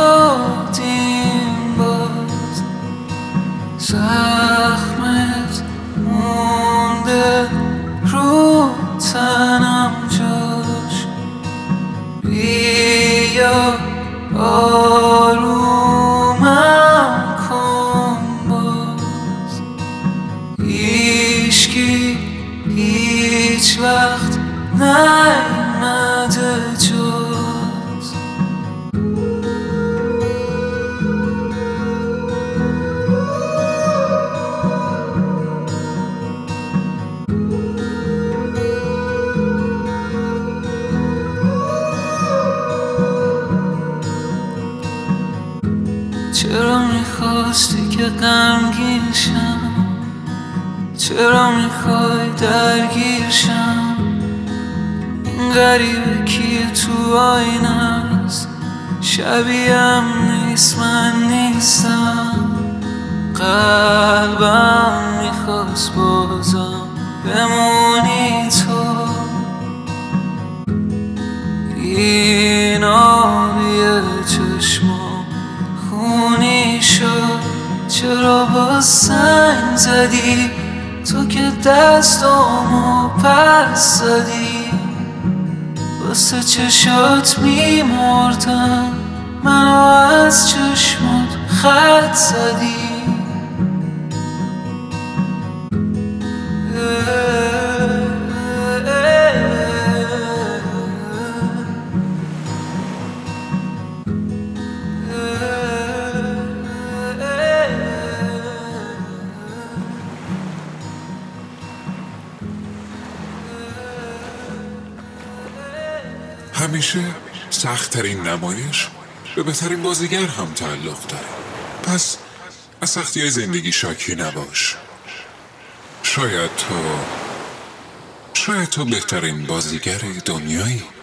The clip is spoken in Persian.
شدیم باز، زخمت مونده رو تنم جاش. بیا آرومم کن باز، هیچکی هیچ وقت نیامده جز. چرا میخواستی که غمگین شم؟ چرا میخوای درگیر شم؟ این غریبه کیه تو آینه است؟ شبیهم نیست، من نیستم. قلبم میخواست بازم بمونی تو. این آبی چشمام خونی شد، چرا با سنگ زدی تو که دستامو پس زدی؟ واسه چشات میمردم، منو از چشمات خط زدی. همیشه سخت‌ترین نمایش به بهترین بازیگر هم تعلق داره. پس از سختی‌های زندگی شاکی نباش. شاید تو بهترین بازیگر دنیایی.